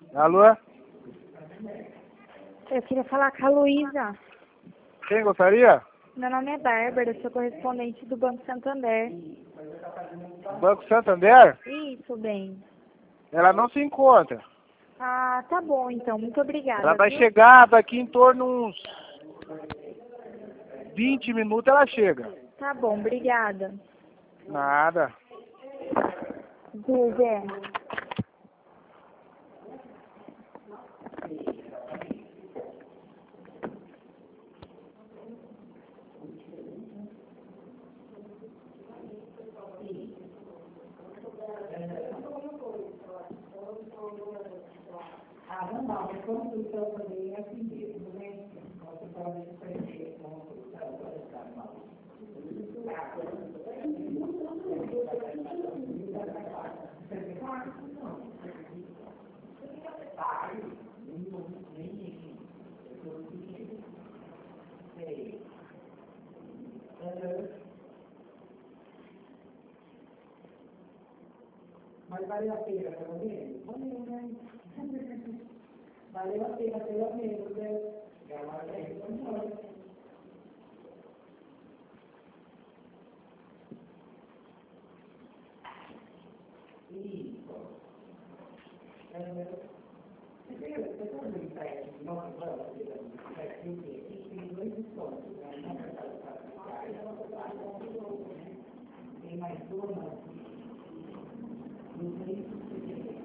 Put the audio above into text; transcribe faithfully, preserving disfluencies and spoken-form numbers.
Alô? Eu queria falar com a Luísa. Quem gostaria? Meu nome é Bárbara, sou correspondente do Banco Santander. Banco Santander? Isso, bem. Ela não se encontra. Ah, tá bom então, muito obrigada. Ela vai viu? chegar daqui em torno uns vinte minutos, ela chega. Tá bom, obrigada. Nada. Zé. Ah, normal, a construção também é assim mesmo, né? Você pode aprender com a construção, por exemplo. Mas vale a pena, pelo menos? Valeu, né? Valeu a pena, pelo menos, né? Isso. Você vê, você pode me sair de novo, tem dois descontos, né? Tem mais uma.